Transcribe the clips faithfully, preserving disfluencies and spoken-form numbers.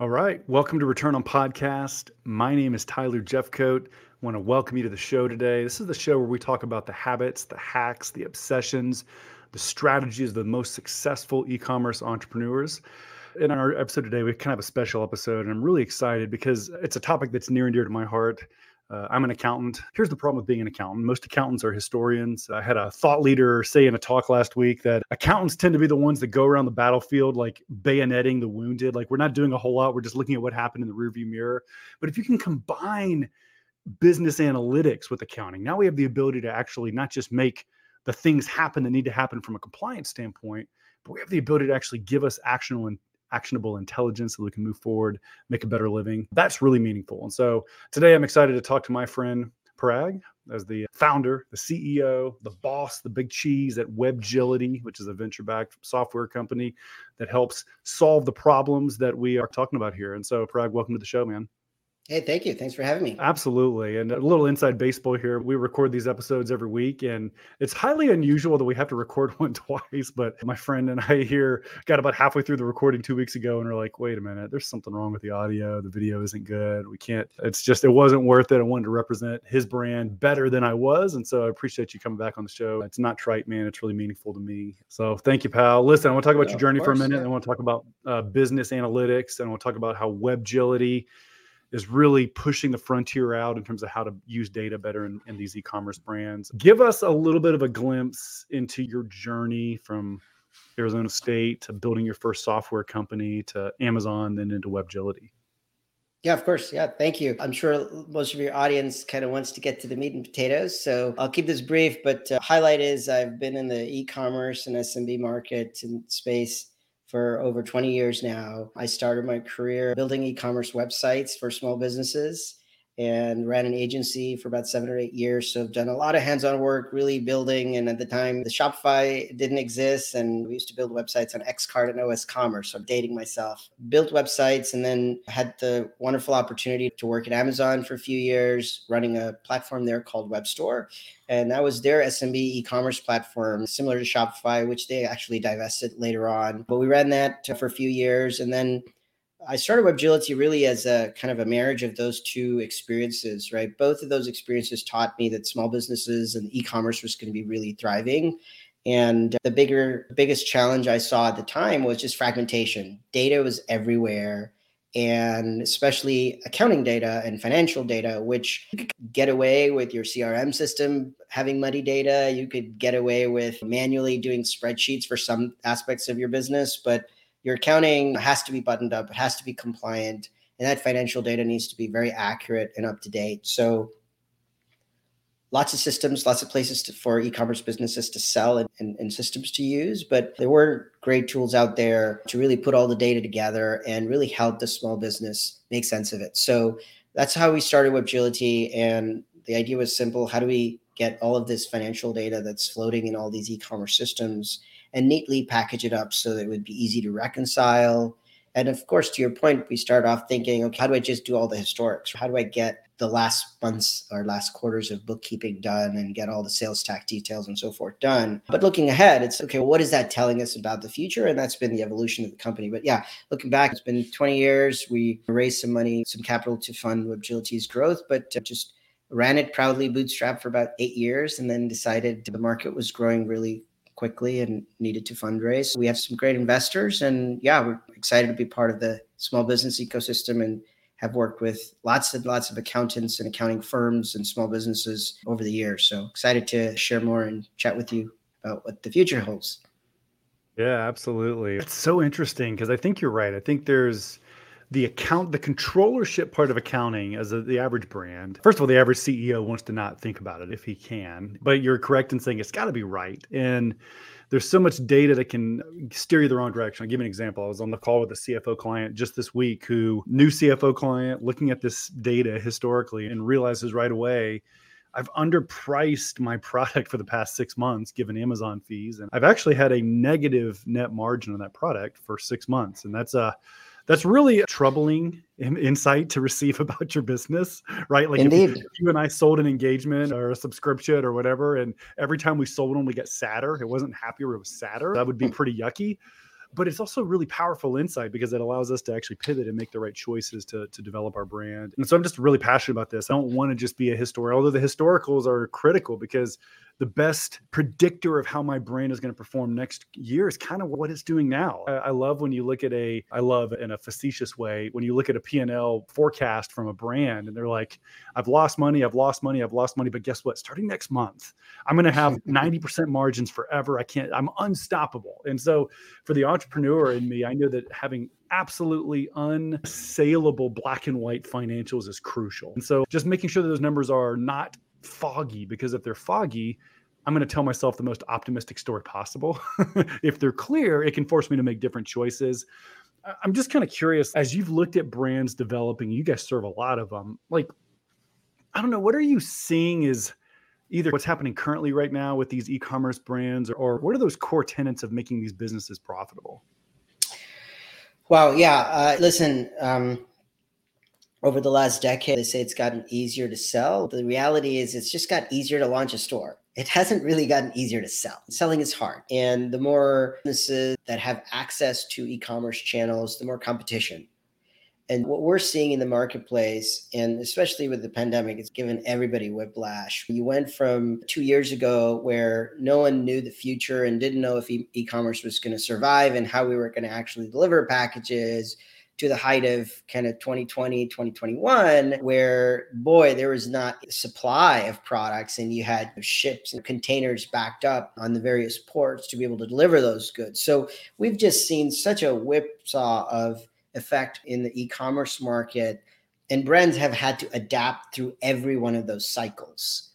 All right. Welcome to Return on Podcast. My name is Tyler Jeffcoat. I want to welcome you to the show today. This is the show where we talk about the habits, the hacks, the obsessions, the strategies of the most successful e-commerce entrepreneurs. In our episode today, we kind of have a special episode, and I'm really excited because it's a topic that's near and dear to my heart. Uh, I'm an accountant. Here's the problem with being an accountant. Most accountants are historians. I had a thought leader say in a talk last week that accountants tend to be the ones that go around the battlefield, like bayoneting the wounded. Like we're not doing a whole lot. We're just looking at what happened in the rearview mirror. But if you can combine business analytics with accounting, now we have the ability to actually not just make the things happen that need to happen from a compliance standpoint, but we have the ability to actually give us actionable and actionable intelligence so we can move forward, make a better living. That's really meaningful. And so today I'm excited to talk to my friend Parag as the founder, the C E O, the boss, the big cheese at Webgility, which is a venture-backed software company that helps solve the problems that we are talking about here. And so Parag, welcome to the show, man. Hey, thank you. Thanks for having me. Absolutely. And a little inside baseball here. We record these episodes every week, and it's highly unusual that we have to record one twice. But my friend and I here got about halfway through the recording two weeks ago, and we're like, wait a minute, there's something wrong with the audio. The video isn't good. We can't, it's just, it wasn't worth it. I wanted to represent his brand better than I was. And so I appreciate you coming back on the show. It's not trite, man. It's really meaningful to me. So thank you, pal. Listen, I want to talk about Yeah, your journey of for a course, minute. yeah. I want to talk about uh, business analytics, and I want to talk about how Webgility is really pushing the frontier out in terms of how to use data better in, in these e-commerce brands. Give us a little bit of a glimpse into your journey from Arizona State to building your first software company to Amazon, then into Webgility. Yeah, of course. Yeah, thank you. I'm sure most of your audience kind of wants to get to the meat and potatoes, so I'll keep this brief, but uh, highlight is I've been in the e-commerce and S M B market and space for over twenty years now. I started my career building e-commerce websites for small businesses and ran an agency for about seven or eight years. So I've done a lot of hands-on work, really building. And at the time, the Shopify didn't exist. And we used to build websites on Xcart and O S Commerce. So I'm dating myself. Built websites and then had the wonderful opportunity to work at Amazon for a few years, running a platform there called WebStore. And that was their S M B e-commerce platform, similar to Shopify, which they actually divested later on. But we ran that for a few years. And then I started Webgility really as a kind of a marriage of those two experiences, right? Both of those experiences taught me that small businesses and e-commerce was going to be really thriving. And the bigger, biggest challenge I saw at the time was just fragmentation. Data was everywhere, and especially accounting data and financial data, which you could get away with your C R M system having muddy data. You could get away with manually doing spreadsheets for some aspects of your business, but your accounting has to be buttoned up. It has to be compliant. And that financial data needs to be very accurate and up to date. So lots of systems, lots of places to, for e-commerce businesses to sell and, and, and systems to use. But there weren't great tools out there to really put all the data together and really help the small business make sense of it. So that's how we started Webgility. And the idea was simple. How do we get all of this financial data that's floating in all these e-commerce systems and neatly package it up so that it would be easy to reconcile? And of course, to your point, we start off thinking, okay, how do I just do all the historics? How do I get the last months or last quarters of bookkeeping done and get all the sales tax details and so forth done? But looking ahead, it's okay, what is that telling us about the future? And that's been the evolution of the company. But yeah, looking back, it's been twenty years. We raised some money, some capital to fund Webgility's growth, but just ran it proudly bootstrapped for about eight years and then decided the market was growing really quickly and needed to fundraise. We have some great investors, and yeah, we're excited to be part of the small business ecosystem and have worked with lots and lots of accountants and accounting firms and small businesses over the years. So excited to share more and chat with you about what the future holds. Yeah, absolutely. It's so interesting because I think you're right. I think there's the account, the controllership part of accounting as a, the average brand. First of all, the average C E O wants to not think about it if he can, but you're correct in saying it's got to be right. And there's so much data that can steer you the wrong direction. I'll give you an example. I was on the call with a C F O client just this week who, new C F O client, looking at this data historically and realizes right away, I've underpriced my product for the past six months, given Amazon fees. And I've actually had a negative net margin on that product for six months. And that's a, that's really a troubling insight to receive about your business, right? Like if you, if you and I sold an engagement or a subscription or whatever, and every time we sold them, we get sadder. It wasn't happier, it was sadder. That would be pretty yucky. but it's also really powerful insight because it allows us to actually pivot and make the right choices to, to develop our brand. And so I'm just really passionate about this. I don't want to just be a historian, although the historicals are critical, because the best predictor of how my brand is going to perform next year is kind of what it's doing now. I, I love when you look at a, I love in a facetious way, when you look at a P and L forecast from a brand and they're like, I've lost money, I've lost money, I've lost money, but guess what? Starting next month, I'm going to have ninety percent margins forever. I can't, I'm unstoppable. And so for the entrepreneur in me, I know that having absolutely unsaleable black and white financials is crucial. And so just making sure that those numbers are not foggy, because if they're foggy, I'm going to tell myself the most optimistic story possible. If they're clear, it can force me to make different choices. I'm just kind of curious, as you've looked at brands developing, you guys serve a lot of them. Like, I don't know, what are you seeing is either what's happening currently right now with these e-commerce brands, or, or what are those core tenets of making these businesses profitable? Well, yeah, uh, listen, um, over the last decade, they say it's gotten easier to sell. The reality is it's just got easier to launch a store. It hasn't really gotten easier to sell. Selling is hard. And the more businesses that have access to e-commerce channels, the more competition. And what we're seeing in the marketplace, and especially with the pandemic, it's given everybody whiplash. You went from two years ago where no one knew the future and didn't know if e- e-commerce was going to survive and how we were going to actually deliver packages, to the height of kind of twenty twenty, twenty twenty-one, where, boy, there was not a supply of products and you had ships and containers backed up on the various ports to be able to deliver those goods. So we've just seen such a whipsaw of effect in the e-commerce market, and brands have had to adapt through every one of those cycles.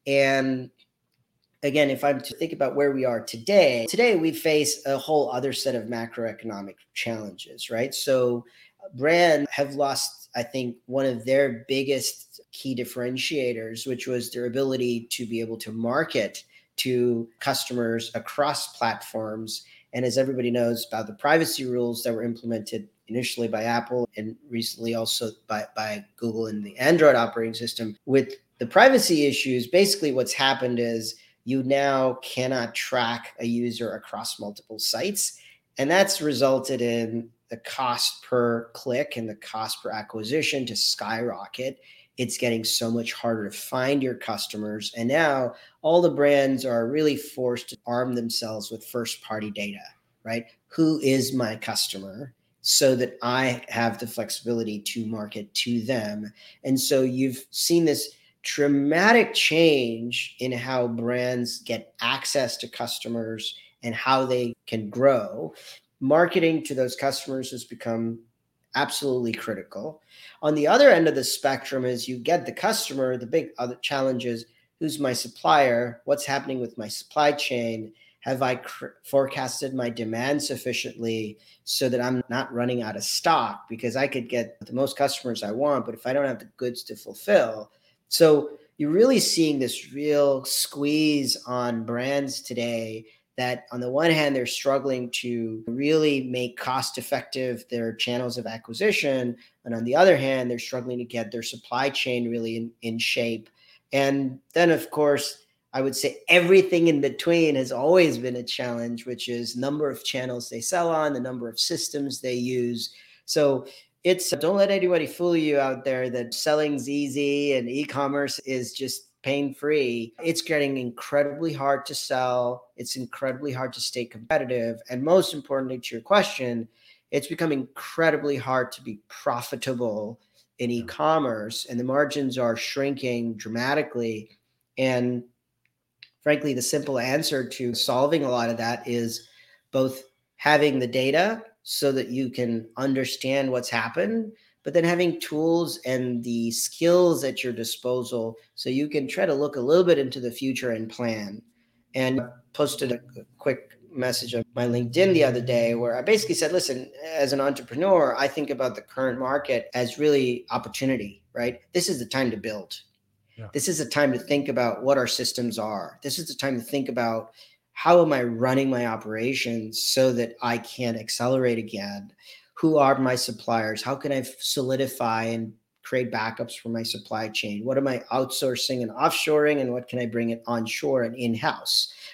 And again, if I'm to think about where we are today, today we face a whole other set of macroeconomic challenges, right? So brands have lost, I think, one of their biggest key differentiators, which was their ability to be able to market to customers across platforms. And as everybody knows about the privacy rules that were implemented initially by Apple and recently also by, by Google in the Android operating system, with the privacy issues, basically what's happened is you now cannot track a user across multiple sites. And that's resulted in the cost per click and the cost per acquisition to skyrocket. It's getting so much harder to find your customers. And now all the brands are really forced to arm themselves with first-party data, right? Who is my customer? So that I have the flexibility to market to them. And so you've seen this dramatic change in how brands get access to customers and how they can grow. Marketing to those customers has become absolutely critical. On the other end of the spectrum is you get the customer, the big other challenge is, who's my supplier? What's happening with my supply chain? Have I cr- forecasted my demand sufficiently so that I'm not running out of stock? Because I could get the most customers I want, but if I don't have the goods to fulfill. So you're really seeing this real squeeze on brands today that on the one hand, they're struggling to really make cost effective their channels of acquisition. And on the other hand, they're struggling to get their supply chain really in, in shape. And then, of course, I would say everything in between has always been a challenge, which is number of channels they sell on, the number of systems they use. So it's, don't let anybody fool you out there that selling's easy and e-commerce is just pain-free. It's getting incredibly hard to sell. It's incredibly hard to stay competitive. And most importantly, to your question, it's become incredibly hard to be profitable in e-commerce, and the margins are shrinking dramatically. And frankly, the simple answer to solving a lot of that is both having the data so that you can understand what's happened, but then having tools and the skills at your disposal so you can try to look a little bit into the future and plan. And I posted a quick message on my LinkedIn the other day where I basically said, listen, as an entrepreneur, I think about the current market as really opportunity, right? This is the time to build. Yeah. This is a time to think about what our systems are. This is the time to think about how am I running my operations so that I can accelerate again? Who are my suppliers? How can I solidify and create backups for my supply chain? What am I outsourcing and offshoring? And what can I bring it onshore and in-house,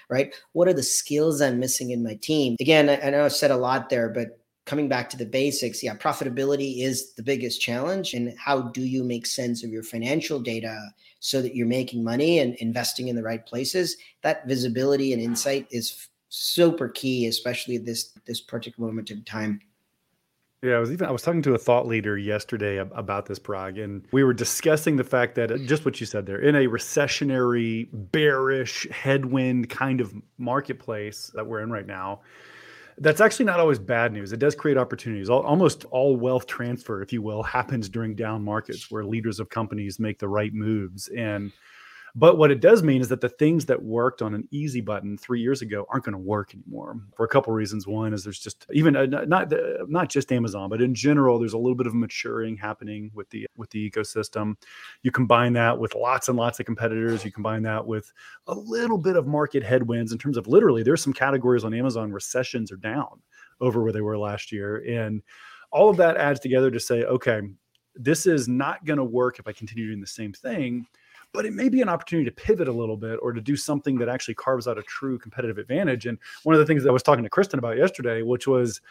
right? What are the skills I'm missing in my team? Again, I, I know I said a lot there, but coming back to the basics, yeah, profitability is the biggest challenge. And how do you make sense of your financial data so that you're making money and investing in the right places? That visibility and insight is super key, especially at this this particular moment in time. Yeah, I was even I was talking to a thought leader yesterday ab- about this, Prague, and we were discussing the fact that uh, just what you said there, in a recessionary, bearish, headwind kind of marketplace that we're in right now, that's actually not always bad news. It does create opportunities. Al- Almost all wealth transfer, if you will, happens during down markets where leaders of companies make the right moves. And but what it does mean is that the things that worked on an easy button three years ago aren't going to work anymore for a couple reasons. One is there's just even uh, not the, not just Amazon, but in general, there's a little bit of maturing happening with the with the ecosystem. You combine that with lots and lots of competitors. You combine that with a little bit of market headwinds in terms of literally there's some categories on Amazon where sessions are down over where they were last year, and all of that adds together to say, okay, this is not going to work if I continue doing the same thing, but it may be an opportunity to pivot a little bit or to do something that actually carves out a true competitive advantage. And one of the things that I was talking to Kristen about yesterday, which was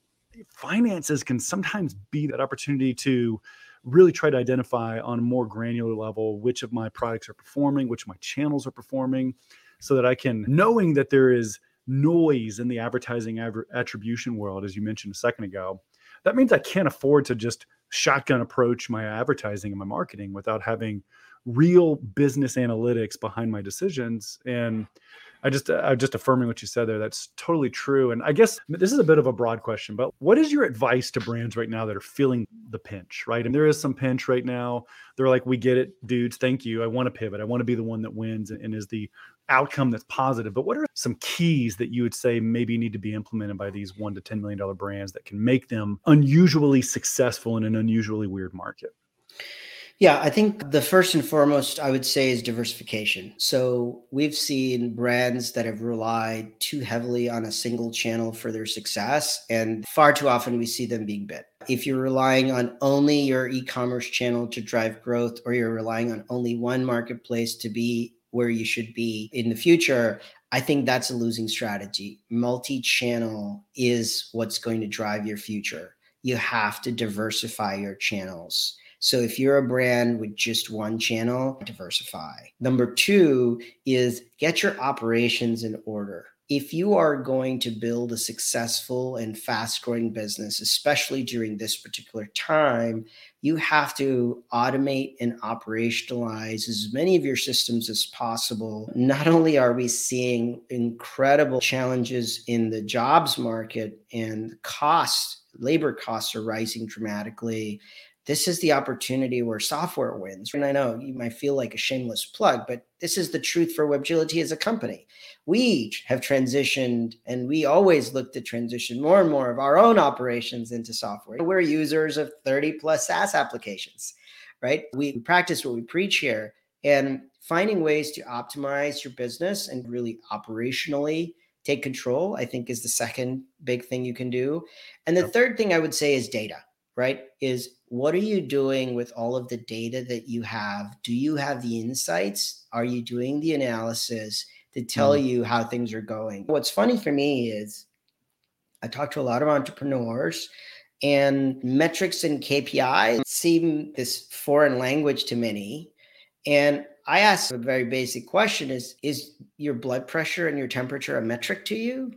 finances can sometimes be that opportunity to really try to identify on a more granular level which of my products are performing, which of my channels are performing, so that I can, knowing that there is noise in the advertising adver- attribution world, as you mentioned a second ago, that means I can't afford to just shotgun approach my advertising and my marketing without having real business analytics behind my decisions. And I just, I'm just affirming what you said there. That's totally true. And I guess this is a bit of a broad question, but what is your advice to brands right now that are feeling the pinch, right? And there is some pinch right now. They're like, we get it, dudes. Thank you. I want to pivot. I want to be the one that wins and is the outcome that's positive. But what are some keys that you would say maybe need to be implemented by these one to ten million dollar brands that can make them unusually successful in an unusually weird market? Yeah, I think the first and foremost I would say is diversification. So we've seen brands that have relied too heavily on a single channel for their success, and far too often we see them being bit. If you're relying on only your e-commerce channel to drive growth, or you're relying on only one marketplace to be where you should be in the future, I think that's a losing strategy. Multi-channel is what's going to drive your future. You have to diversify your channels. So if you're a brand with just one channel, diversify. Number two is get your operations in order. If you are going to build a successful and fast-growing business, especially during this particular time, you have to automate and operationalize as many of your systems as possible. Not only are we seeing incredible challenges in the jobs market and costs, labor costs are rising dramatically, this is the opportunity where software wins. And I know you might feel like a shameless plug, but this is the truth for Webgility as a company. We have transitioned, and we always look to transition more and more of our own operations into software. We're users of thirty plus SaaS applications, right? We practice what we preach here, and finding ways to optimize your business and really operationally take control, I think, is the second big thing you can do. And the Yep. third thing I would say is data, right? Is what are you doing with all of the data that you have? Do you have the insights? Are you doing the analysis to tell Mm. you how things are going? What's funny for me is I talk to a lot of entrepreneurs, and metrics and K P I seem this foreign language to many. And I ask a very basic question is, is your blood pressure and your temperature a metric to you?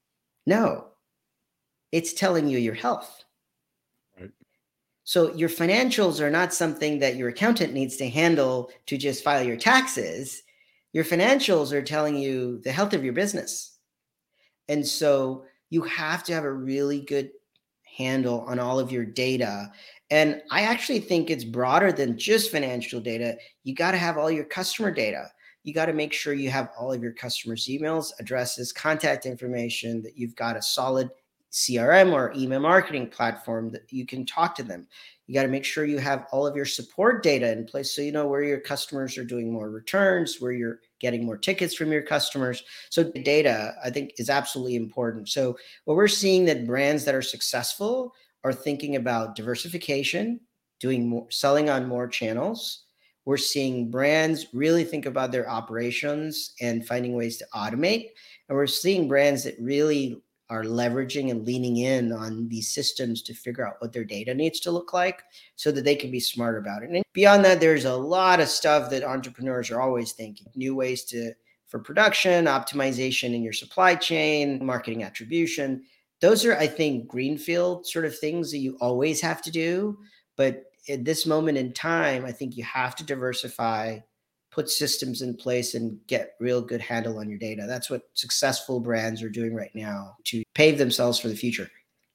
No, it's telling you your health. Right. So your financials are not something that your accountant needs to handle to just file your taxes. Your financials are telling you the health of your business. And so you have to have a really good handle on all of your data. And I actually think it's broader than just financial data. You got to have all your customer data. You got to make sure you have all of your customers' emails, addresses, contact information, that you've got a solid C R M or email marketing platform that you can talk to them. You got to make sure you have all of your support data in place so you know where your customers are doing more returns, where you're getting more tickets from your customers. So data, I think, is absolutely important. So what we're seeing that brands that are successful are thinking about diversification, doing more, selling on more channels, we're seeing brands really think about their operations and finding ways to automate. And we're seeing brands that really are leveraging and leaning in on these systems to figure out what their data needs to look like so that they can be smart about it. And beyond that, there's a lot of stuff that entrepreneurs are always thinking, new ways to for production, optimization in your supply chain, marketing attribution. Those are, I think, greenfield sort of things that you always have to do. But at this moment in time, I think you have to diversify, put systems in place, and get real good handle on your data. That's what successful brands are doing right now to pave themselves for the future.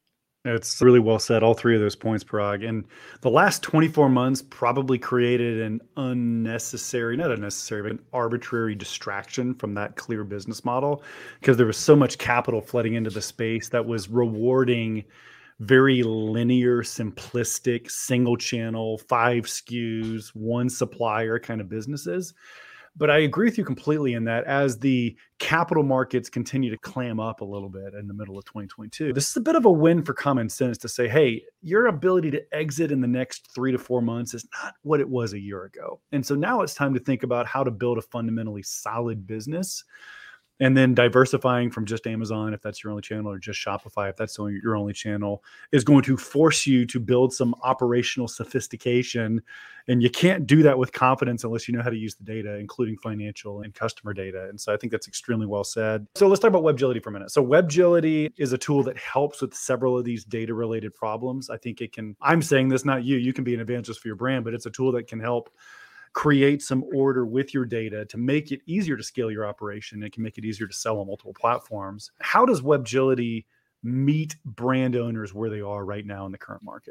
It's really well said, all three of those points, Parag. And the last twenty-four months probably created an unnecessary, not unnecessary, but an arbitrary distraction from that clear business model because there was so much capital flooding into the space that was rewarding very linear, simplistic, single channel, five S K Us, one supplier kind of businesses. But I agree with you completely in that as the capital markets continue to clam up a little bit in the middle of twenty twenty-two, this is a bit of a win for common sense to say, hey, your ability to exit in the next three to four months is not what it was a year ago. And so now it's time to think about how to build a fundamentally solid business. And then diversifying from just Amazon, if that's your only channel, or just Shopify, if that's only your only channel, is going to force you to build some operational sophistication. And you can't do that with confidence unless you know how to use the data, including financial and customer data. And so I think that's extremely well said. So let's talk about WebGility for a minute. So WebGility is a tool that helps with several of these data-related problems. I think it can, I'm saying this, not you, you can be an evangelist for your brand, but it's a tool that can help create some order with your data to make it easier to scale your operation. It can make it easier to sell on multiple platforms. How does WebGility meet brand owners where they are right now in the current market?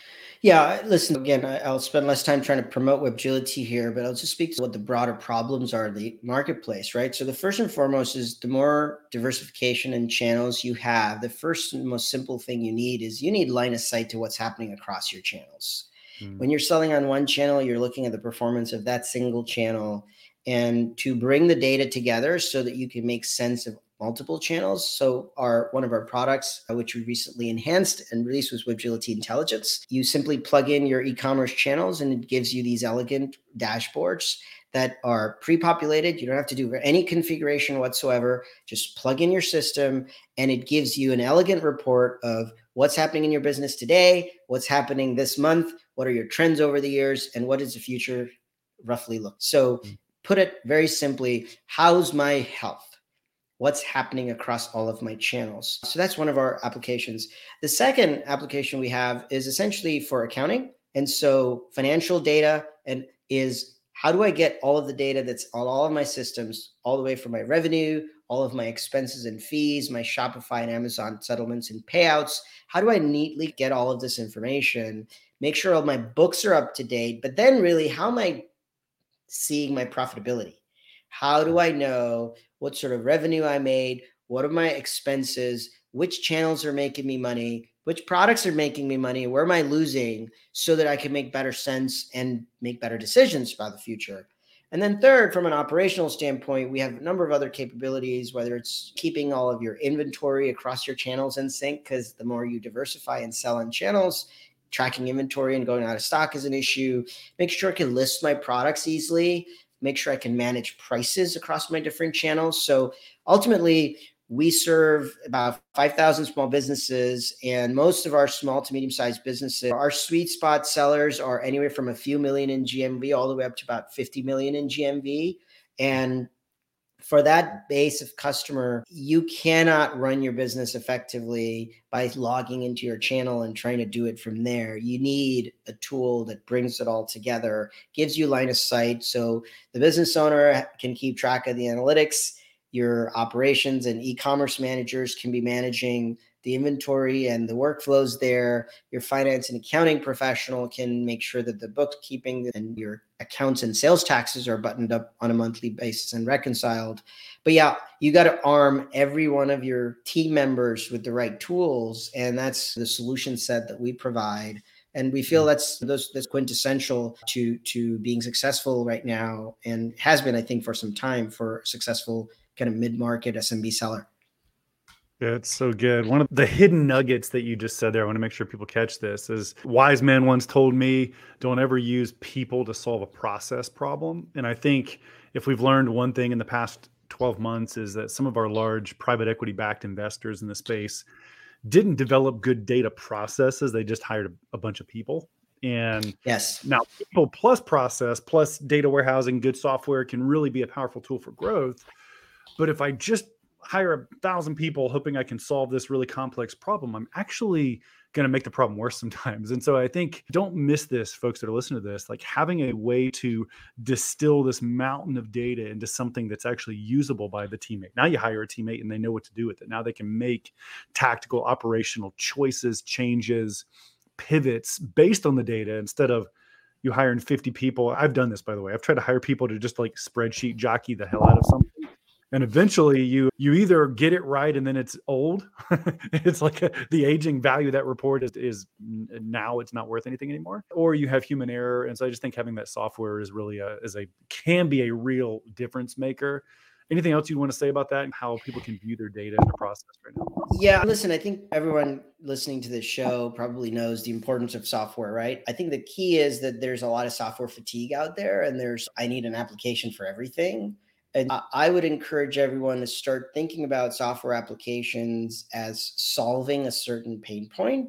Yeah, listen, again, I- I'll spend less time trying to promote WebGility here, but I'll just speak to what the broader problems are in the marketplace, right? So the first and foremost is the more diversification and channels you have, the first and most simple thing you need is you need line of sight to what's happening across your channels. Mm. When you're selling on one channel, you're looking at the performance of that single channel and to bring the data together so that you can make sense of multiple channels. So our one of our products, uh, which we recently enhanced and released, was WebGility Intelligence. You simply plug in your e-commerce channels and it gives you these elegant dashboards that are pre-populated. You don't have to do any configuration whatsoever. Just plug in your system and it gives you an elegant report of what's happening in your business today, what's happening this month, what are your trends over the years, and what does the future roughly look. So put it very simply, how's my health? What's happening across all of my channels? So that's one of our applications. The second application we have is essentially for accounting. And so financial data and is how do I get all of the data that's on all of my systems, all the way from my revenue, all of my expenses and fees, my Shopify and Amazon settlements and payouts. How do I neatly get all of this information, make sure all my books are up to date, but then really how am I seeing my profitability? How do I know what sort of revenue I made? What are my expenses? Which channels are making me money? Which products are making me money? Where am I losing so that I can make better sense and make better decisions about the future? And then third, from an operational standpoint, we have a number of other capabilities, whether it's keeping all of your inventory across your channels in sync, because the more you diversify and sell on channels, tracking inventory and going out of stock is an issue. Make sure I can list my products easily. Make sure I can manage prices across my different channels. So ultimately, we serve about five thousand small businesses, and most of our small to medium-sized businesses, our sweet spot sellers are anywhere from a few million in G M V all the way up to about fifty million in G M V. And for that base of customer, you cannot run your business effectively by logging into your channel and trying to do it from there. You need a tool that brings it all together, gives you line of sight so the business owner can keep track of the analytics. Your operations and e-commerce managers can be managing the inventory and the workflows there. Your finance and accounting professional can make sure that the bookkeeping and your accounts and sales taxes are buttoned up on a monthly basis and reconciled. But yeah, you got to arm every one of your team members with the right tools. And that's the solution set that we provide. And we feel that's those, that's quintessential to, to being successful right now, and has been, I think, for some time for a successful kind of mid-market S M B seller. Yeah, it's so good. One of the hidden nuggets that you just said there, I want to make sure people catch this, is wise man once told me, don't ever use people to solve a process problem. And I think if we've learned one thing in the past twelve months is that some of our large private equity backed investors in the space didn't develop good data processes. They just hired a, a bunch of people. And Yes. now people plus process plus data warehousing, good software can really be a powerful tool for growth. But if I just hire a thousand people hoping I can solve this really complex problem, I'm actually going to make the problem worse sometimes. And so I think don't miss this, folks that are listening to this, like having a way to distill this mountain of data into something that's actually usable by the teammate. Now you hire a teammate and they know what to do with it. Now they can make tactical operational choices, changes, pivots based on the data instead of you hiring fifty people. I've done this, by the way. I've tried to hire people to just like spreadsheet jockey the hell out of something. And eventually you you either get it right and then it's old. It's like a, the aging value of that report is, is now it's not worth anything anymore. Or you have human error. And so I just think having that software is really a, is a can be a real difference maker. Anything else you want to say about that and how people can view their data and their process right now? Yeah, listen, I think everyone listening to this show probably knows the importance of software, right? I think the key is that there's a lot of software fatigue out there, and there's, I need an application for everything. And I I would encourage everyone to start thinking about software applications as solving a certain pain point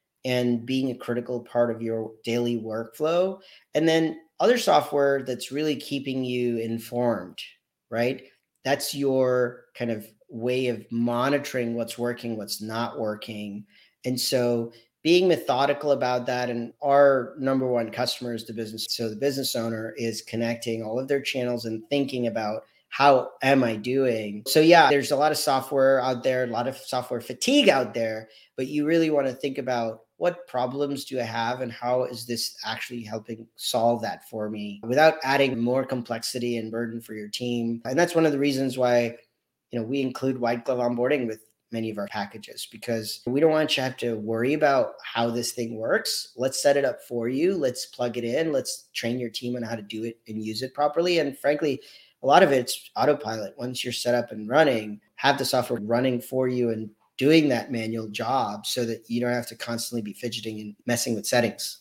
and being a critical part of your daily workflow. And then other software that's really keeping you informed, right? That's your kind of way of monitoring what's working, what's not working. And so being methodical about that, and our number one customer is the business. So the business owner is connecting all of their channels and thinking about how am I doing? So yeah, there's a lot of software out there, a lot of software fatigue out there, but you really want to think about what problems do I have and how is this actually helping solve that for me without adding more complexity and burden for your team. And that's one of the reasons why, you know, we include white glove onboarding with many of our packages, because we don't want you to have to worry about how this thing works. Let's set it up for you. Let's plug it in. Let's train your team on how to do it and use it properly. And frankly, a lot of it's autopilot. Once you're set up and running, have the software running for you and doing that manual job so that you don't have to constantly be fidgeting and messing with settings.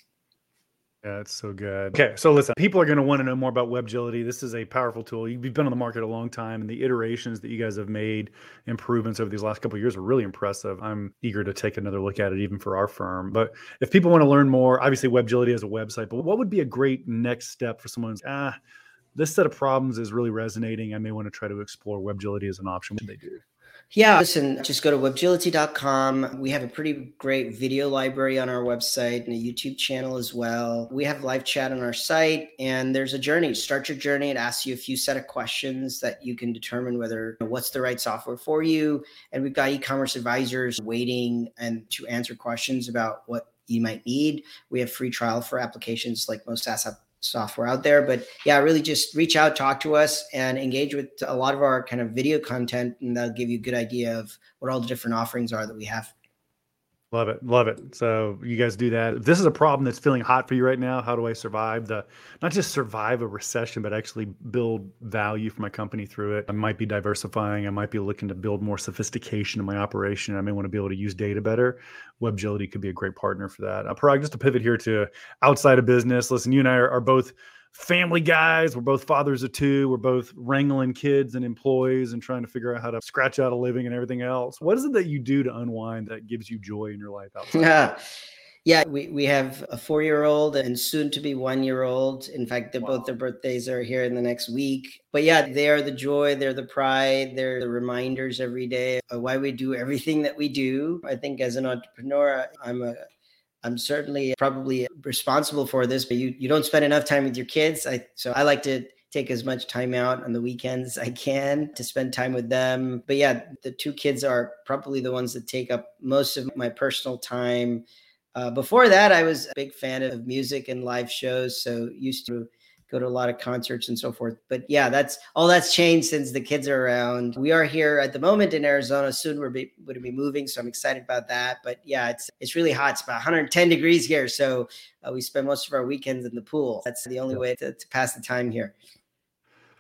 Yeah, it's so good. Okay, so listen, people are going to want to know more about WebGility. This is a powerful tool. You've been on the market a long time, and the iterations that you guys have made, improvements over these last couple of years are really impressive. I'm eager to take another look at it, even for our firm. But if people want to learn more, obviously WebGility is a website, but what would be a great next step for someone who's, ah, this set of problems is really resonating. I may want to try to explore WebGility as an option. What should they do? Yeah, listen, just go to webgility dot com. We have a pretty great video library on our website and a YouTube channel as well. We have live chat on our site, and there's a journey. Start your journey. It asks you a few set of questions that you can determine whether what's the right software for you. And we've got e-commerce advisors waiting and to answer questions about what you might need. We have free trial for applications like most SaaS app software out there. But yeah, really just reach out, talk to us, and engage with a lot of our kind of video content, and that'll give you a good idea of what all the different offerings are that we have. Love it. Love it. So you guys do that. If this is a problem that's feeling hot for you right now, how do I survive the, not just survive a recession, but actually build value for my company through it? I might be diversifying. I might be looking to build more sophistication in my operation. I may want to be able to use data better. WebGility could be a great partner for that. Uh, Parag, just to pivot here to outside of business. Listen, you and I are, are both family guys. We're both fathers of two. We're both wrangling kids and employees and trying to figure out how to scratch out a living and everything else. What is it that you do to unwind that gives you joy in your life outside? Yeah. Yeah, we, we have a four-year-old and soon to be one-year-old. In fact, they're Wow. both their birthdays are here in the next week. But yeah, they are the joy, they're the pride, they're the reminders every day of why we do everything that we do. I think as an entrepreneur, I'm a I'm certainly probably responsible for this, but you, you don't spend enough time with your kids. I, so I like to take as much time out on the weekends as I can to spend time with them. But yeah, the two kids are probably the ones that take up most of my personal time. Uh, before that, I was a big fan of music and live shows. So used to go to a lot of concerts and so forth. But yeah, that's all that's changed since the kids are around. We are here at the moment in Arizona. Soon we're be, going to be moving, so I'm excited about that. But yeah, it's it's really hot. It's about one hundred ten degrees here, so uh, we spend most of our weekends in the pool. That's the only way to, to pass the time here.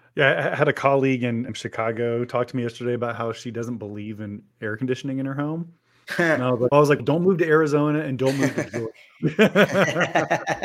Yeah, I had a colleague in, in Chicago talk to me yesterday about how she doesn't believe in air conditioning in her home. And I was like, I was like, don't move to Arizona and don't move to Georgia.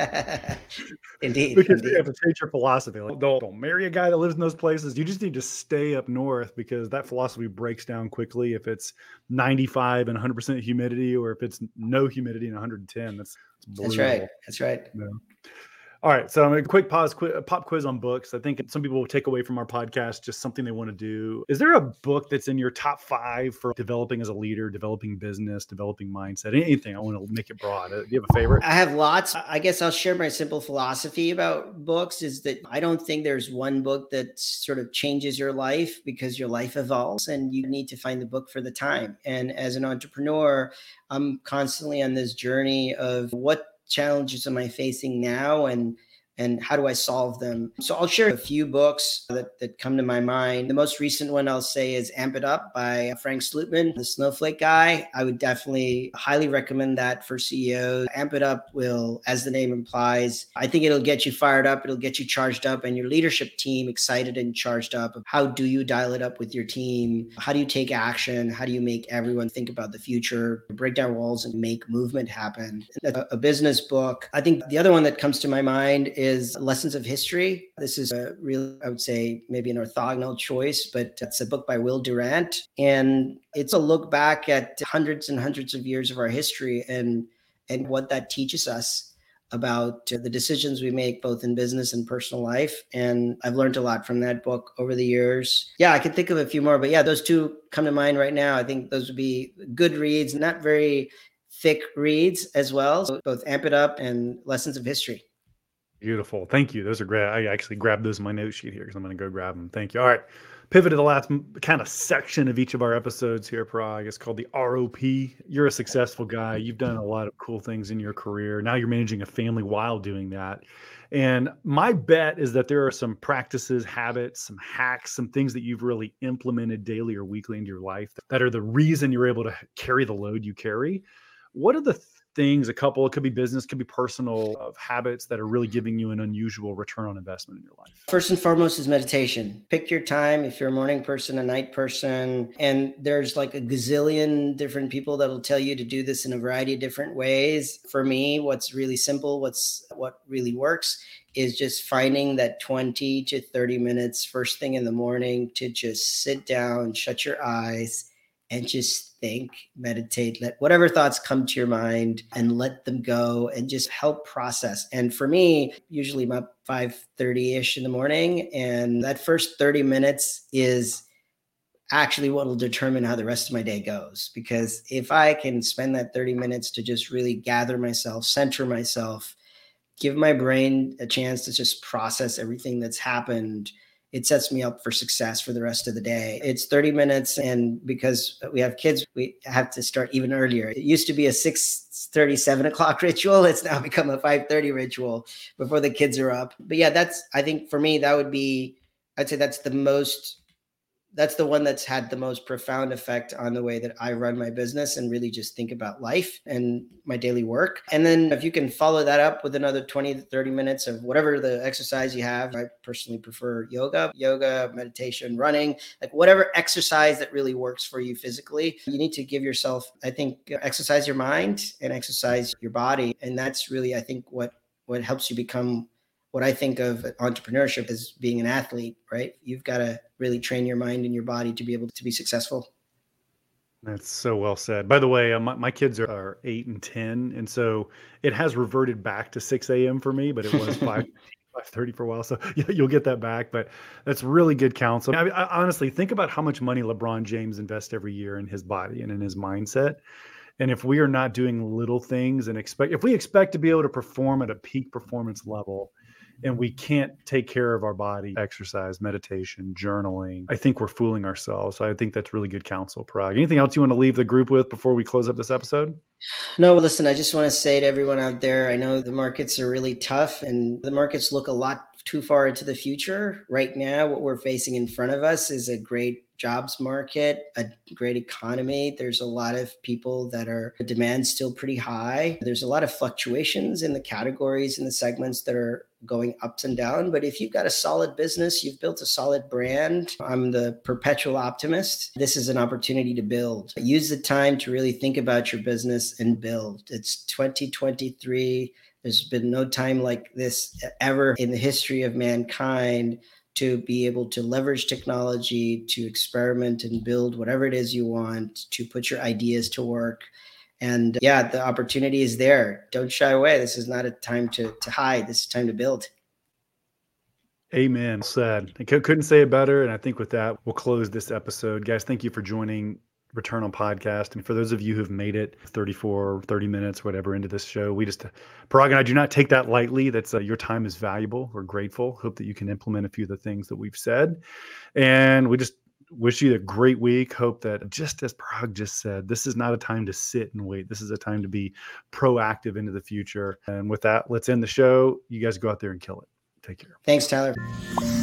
Indeed, Because you have indeed. to change your philosophy. Like, don't, don't marry a guy that lives in those places. You just need to stay up north because that philosophy breaks down quickly if it's ninety-five and one hundred percent humidity, or if it's no humidity and one hundred ten. That's, that's That's right. brutal. That's right. You know? All right, so I'm a quick pause, quick, pop quiz on books. I think some people will take away from our podcast just something they want to do. Is there a book that's in your top five for developing as a leader, developing business, developing mindset, anything? I want to make it broad. Uh, Do you have a favorite? I have lots. I guess I'll share my simple philosophy about books is that I don't think there's one book that sort of changes your life, because your life evolves and you need to find the book for the time. And as an entrepreneur, I'm constantly on this journey of what challenges am I facing now, and and how do I solve them? So I'll share a few books that, that come to my mind. The most recent one I'll say is Amp It Up by Frank Slootman, the Snowflake guy. I would definitely highly recommend that for C E Os. Amp It Up will, as the name implies, I think it'll get you fired up. It'll get you charged up and your leadership team excited and charged up. How do you dial it up with your team? How do you take action? How do you make everyone think about the future, break down walls and make movement happen? A, a business book. I think the other one that comes to my mind is is Lessons of History. This is a real, I would say, maybe an orthogonal choice, but it's a book by Will Durant. And it's a look back at hundreds and hundreds of years of our history and, and what that teaches us about the decisions we make both in business and personal life. And I've learned a lot from that book over the years. Yeah, I can think of a few more, but yeah, those two come to mind right now. I think those would be good reads, not very thick reads as well. So both Amp It Up and Lessons of History. Beautiful. Thank you. Those are great. I actually grabbed those in my note sheet here because I'm going to go grab them. Thank you. All right. Pivot to the last kind of section of each of our episodes here, Parag. It's called the R O P. You're a successful guy. You've done a lot of cool things in your career. Now you're managing a family while doing that. And my bet is that there are some practices, habits, some hacks, some things that you've really implemented daily or weekly into your life that are the reason you're able to carry the load you carry. What are the things, a couple, it could be business, could be personal, of habits that are really giving you an unusual return on investment in your life? First and foremost is meditation. Pick your time. If you're a morning person, a night person, and there's like a gazillion different people that'll tell you to do this in a variety of different ways. For me, what's really simple, what's what really works is just finding that twenty to thirty minutes first thing in the morning to just sit down, shut your eyes, and just think, meditate, let whatever thoughts come to your mind and let them go and just help process. And for me, usually about five thirty-ish in the morning. And that first thirty minutes is actually what will determine how the rest of my day goes. Because if I can spend that thirty minutes to just really gather myself, center myself, give my brain a chance to just process everything that's happened, it sets me up for success for the rest of the day. It's thirty minutes. And because we have kids, we have to start even earlier. It used to be a six thirty, seven o'clock ritual. It's now become a five thirty ritual before the kids are up. But yeah, that's, I think for me, that would be, I'd say that's the most, that's the one that's had the most profound effect on the way that I run my business and really just think about life and my daily work. And then if you can follow that up with another twenty to thirty minutes of whatever the exercise you have, I personally prefer yoga, yoga, meditation, running, like whatever exercise that really works for you physically. You need to give yourself, I think, exercise your mind and exercise your body. And that's really, I think, what, what helps you become what I think of entrepreneurship as being an athlete, right? You've got to really train your mind and your body to be able to be successful. That's so well said. By the way, uh, my, my kids are, are eight and ten. And so it has reverted back to six a.m. for me, but it was five, five thirty for a while. So yeah, you'll get that back. But that's really good counsel. I, mean, I honestly think about how much money LeBron James invests every year in his body and in his mindset. And if we are not doing little things and expect, if we expect to be able to perform at a peak performance level, and we can't take care of our body, exercise, meditation, journaling, I think we're fooling ourselves. So I think that's really good counsel, Parag. Anything else you want to leave the group with before we close up this episode? No, listen, I just want to say to everyone out there, I know the markets are really tough and the markets look a lot too far into the future. Right now, what we're facing in front of us is a great jobs market, a great economy. There's a lot of people that are, the demand's still pretty high. There's a lot of fluctuations in the categories and the segments that are going ups and down. But if you've got a solid business, you've built a solid brand, I'm the perpetual optimist. This is an opportunity to build. Use the time to really think about your business and build. It's twenty twenty-three. There's been no time like this ever in the history of mankind to be able to leverage technology, to experiment and build whatever it is you want, to put your ideas to work. And yeah, the opportunity is there. Don't shy away. This is not a time to, to hide. This is time to build. Amen. Said. I couldn't say it better. And I think with that, we'll close this episode. Guys, thank you for joining Return On Podcast. And for those of you who've made it thirty-four, thirty minutes, whatever, into this show, we just, Parag and I do not take that lightly. That's uh, your time is valuable. We're grateful. Hope that you can implement a few of the things that we've said. And we just wish you a great week. Hope that, just as Parag just said, this is not a time to sit and wait. This is a time to be proactive into the future. And with that, let's end the show. You guys go out there and kill it. Take care. Thanks, Tyler.